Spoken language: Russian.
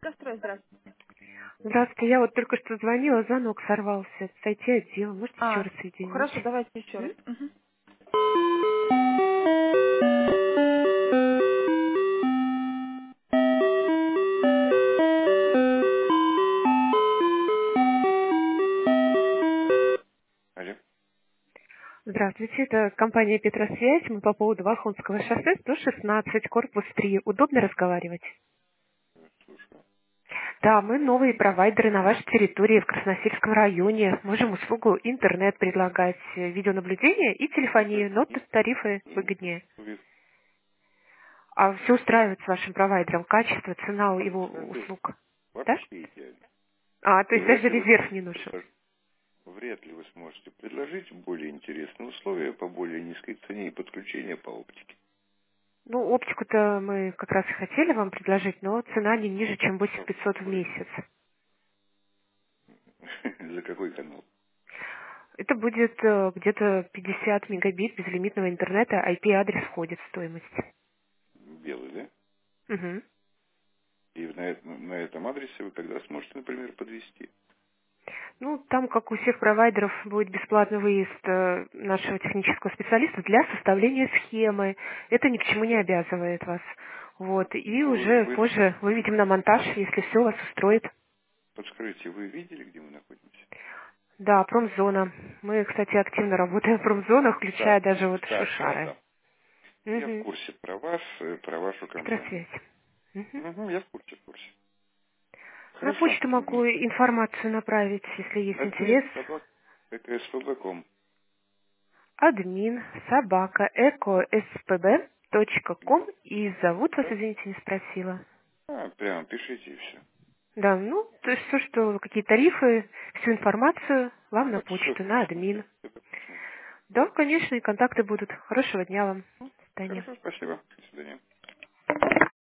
Кострой, здравствуйте. Здравствуйте, я вот только что звонила, звонок сорвался. С IT-отдела. Можете еще А, раз соединить? хорошо, давайте еще раз. М? Мгм. Алло. Здравствуйте, это компания Петросвязь. Мы по поводу Волхонского шоссе 116, корпус 3. Удобно разговаривать? Слушаю. Да, мы новые провайдеры на вашей территории в Красносельском районе. Можем услугу интернет предлагать, видеонаблюдение и Это телефонию, но тарифы не выгоднее. вы А все устраивает с вашим провайдером? Качество, цена его абсолютно услуг? Да? вообще идеально. А, то И есть даже вряд ли вы резерв сможете не нужен? предложить более интересные условия по более низкой цене и подключение по оптике. Ну, оптику-то мы как раз и хотели вам предложить, но цена не ниже, чем А 8500 в какой? месяц. За какой канал? Это будет где-то 50 мегабит безлимитного интернета, IP-адрес входит в стоимость. Белый, да? Мгм. И на этом адресе вы когда сможете, например, подвести? Ну, там, как у всех провайдеров, будет бесплатный выезд нашего технического специалиста для составления схемы. Это ни к чему не обязывает вас. Вот. И Ну, уже вы позже выведем на монтаж, если все вас устроит. подскажите, вы видели, где мы находимся? Да, промзона. Мы, кстати, активно работаем в промзонах, включая Да, даже вот да. Шушары. Я в Угу. курсе про вас, про вашу компанию. Петросвязь. Мгм. Угу, я в курсе. На Хорошо. почту могу информацию направить, если есть Админ интерес. собак ЭКСФБ.ком. Админ собака ekospb.com. Да. И зовут вас, Да? извините, не спросила. Прямо пишите и все. Да, ну, то есть все, что, какие тарифы, всю информацию вам на Вот все почту, на посмотрю. админ. Это посмотрю. Да, конечно, и контакты будут. Хорошего дня вам. До свидания. Хорошо, спасибо. До свидания.